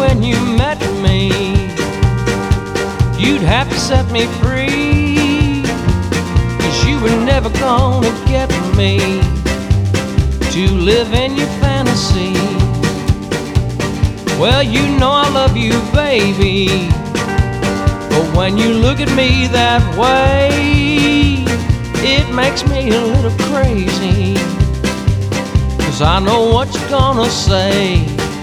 when you met me, you'd have to set me free, 'cause you were never gonna get me to live in your fantasy. Well, you know I love you, baby, but when you look at me that way, it makes me a little crazy, 'cause I know what you're gonna say.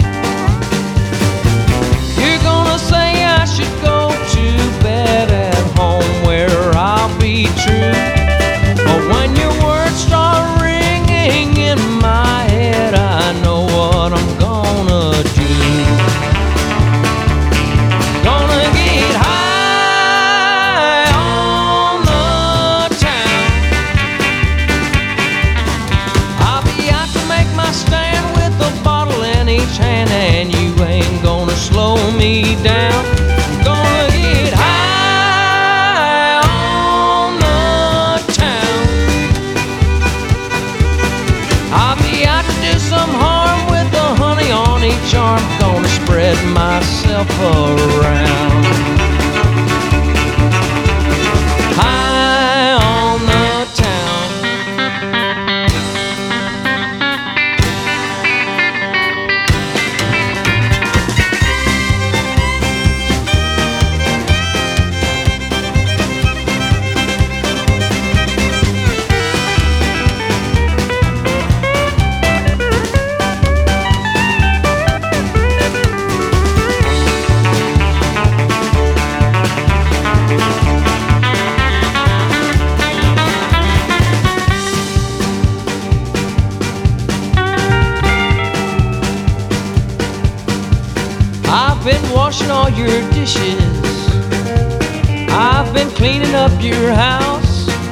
You're gonna say I should go to bed at home where I'll be true, but when your words start ringing in my head, I know what I'm gonna do. Gonna get high on the town. I'll be out to make my stand with a bottle in each hand, and you ain't gonna slow me down. I'm gonna get high on the town. I'll be out to do some harm with the honey on each arm. Gonna spread myself around. High on the town. I've been washing all your dishes, I've been cleaning up your house.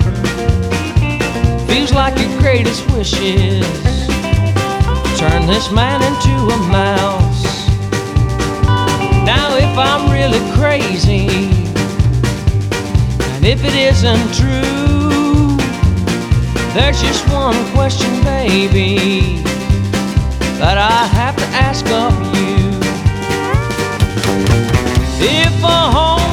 Feels like your greatest wishes turn this man into a mouse. Now if I'm really crazy, and if it isn't true, there's just one question, baby, that I have to ask of you. If a home